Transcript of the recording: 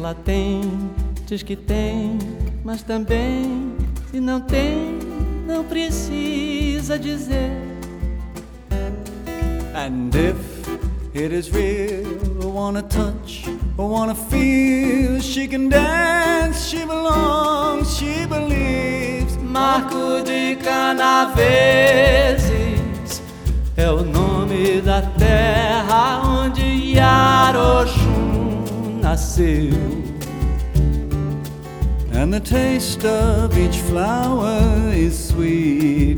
ela tem, diz que tem, mas também, se não tem, não precisa dizer. And if it is real, I wanna touch, I wanna feel. She can dance, she belongs, she believes. Marco de Canaveses é o nome da terra onde Yarochum nasceu. And the taste of each flower is sweet.